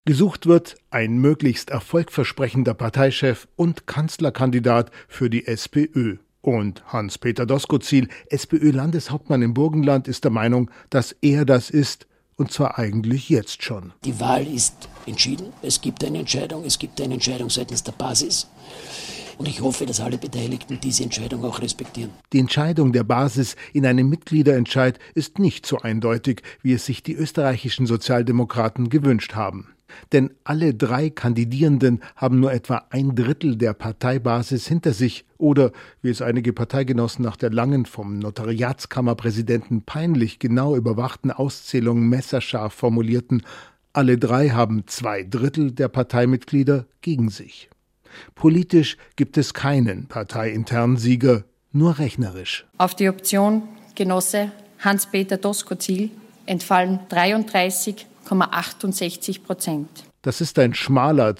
Gesucht wird ein möglichst erfolgversprechender Parteichef und Kanzlerkandidat für die SPÖ. Und Hans-Peter Doskozil, SPÖ-Landeshauptmann im Burgenland, ist der Meinung, dass er das ist, und zwar eigentlich jetzt schon. Die Wahl ist entschieden. Es gibt eine Entscheidung seitens der Basis. Und ich hoffe, dass alle Beteiligten diese Entscheidung auch respektieren. Die Entscheidung der Basis in einem Mitgliederentscheid ist nicht so eindeutig, wie es sich die österreichischen Sozialdemokraten gewünscht haben. Denn alle 3 Kandidierenden haben nur etwa 1/3 der Parteibasis hinter sich oder, wie es einige Parteigenossen nach der langen, vom Notariatskammerpräsidenten peinlich genau überwachten Auszählung messerscharf formulierten, alle 3 haben 2/3 der Parteimitglieder gegen sich. Politisch gibt es keinen parteiinternen Sieger, nur rechnerisch. Auf die Option Genosse Hans-Peter Doskozil entfallen 33,68%. Das ist ein schmaler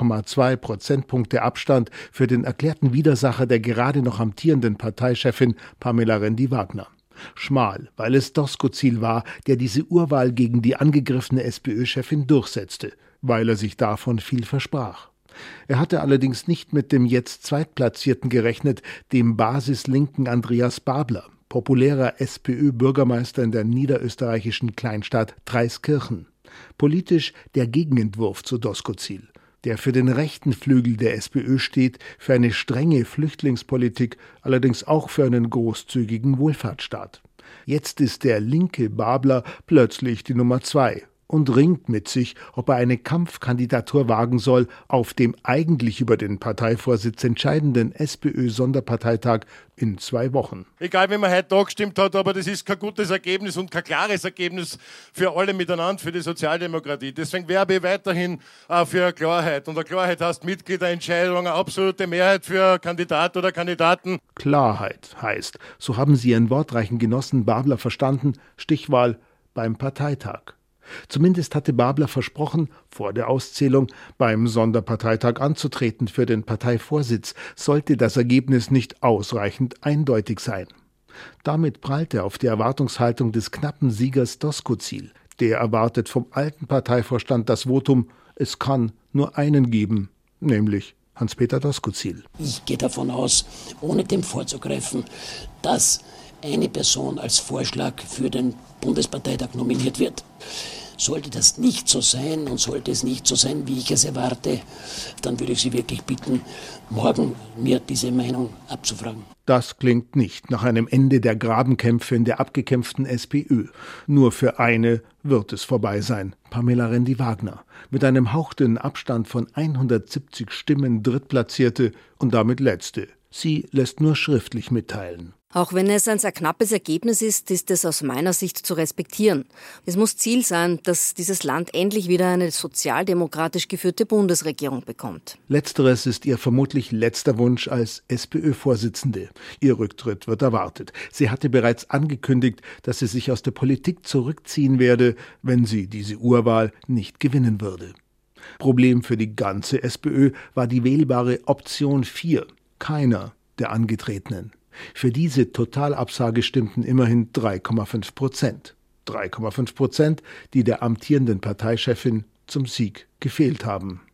2,2 Prozentpunkte Abstand für den erklärten Widersacher der gerade noch amtierenden Parteichefin Pamela Rendi-Wagner. Schmal, weil es Doskozil war, der diese Urwahl gegen die angegriffene SPÖ-Chefin durchsetzte, weil er sich davon viel versprach. Er hatte allerdings nicht mit dem jetzt Zweitplatzierten gerechnet, dem basislinken Andreas Babler, populärer SPÖ-Bürgermeister in der niederösterreichischen Kleinstadt Traiskirchen. Politisch der Gegenentwurf zu Doskozil, der für den rechten Flügel der SPÖ steht, für eine strenge Flüchtlingspolitik, allerdings auch für einen großzügigen Wohlfahrtsstaat. Jetzt ist der linke Babler plötzlich die Nummer 2. Und ringt mit sich, ob er eine Kampfkandidatur wagen soll auf dem eigentlich über den Parteivorsitz entscheidenden SPÖ-Sonderparteitag in 2 Wochen. Egal, wie man heute da gestimmt hat, aber das ist kein gutes Ergebnis und kein klares Ergebnis für alle miteinander, für die Sozialdemokratie. Deswegen werbe ich weiterhin für Klarheit. Und eine Klarheit heißt Mitgliederentscheidung, eine absolute Mehrheit für Kandidat oder Kandidaten. Klarheit heißt, so haben sie ihren wortreichen Genossen Babler verstanden, Stichwahl beim Parteitag. Zumindest hatte Babler versprochen, vor der Auszählung beim Sonderparteitag anzutreten für den Parteivorsitz, sollte das Ergebnis nicht ausreichend eindeutig sein. Damit prallt er auf die Erwartungshaltung des knappen Siegers Doskozil. Der erwartet vom alten Parteivorstand das Votum, es kann nur einen geben, nämlich Hans-Peter Doskozil. Ich gehe davon aus, ohne dem vorzugreifen, dass eine Person als Vorschlag für den Bundesparteitag nominiert wird. Sollte das nicht so sein und sollte es nicht so sein, wie ich es erwarte, dann würde ich Sie wirklich bitten, morgen mir diese Meinung abzufragen. Das klingt nicht nach einem Ende der Grabenkämpfe in der abgekämpften SPÖ. Nur für eine wird es vorbei sein, Pamela Rendi-Wagner. Mit einem hauchdünnen Abstand von 170 Stimmen Drittplatzierte und damit Letzte. Sie lässt nur schriftlich mitteilen. Auch wenn es ein sehr knappes Ergebnis ist, ist es aus meiner Sicht zu respektieren. Es muss Ziel sein, dass dieses Land endlich wieder eine sozialdemokratisch geführte Bundesregierung bekommt. Letzteres ist ihr vermutlich letzter Wunsch als SPÖ-Vorsitzende. Ihr Rücktritt wird erwartet. Sie hatte bereits angekündigt, dass sie sich aus der Politik zurückziehen werde, wenn sie diese Urwahl nicht gewinnen würde. Problem für die ganze SPÖ war die wählbare Option 4. Keiner der Angetretenen. Für diese Totalabsage stimmten immerhin 3,5%. 3,5%, die der amtierenden Parteichefin zum Sieg gefehlt haben.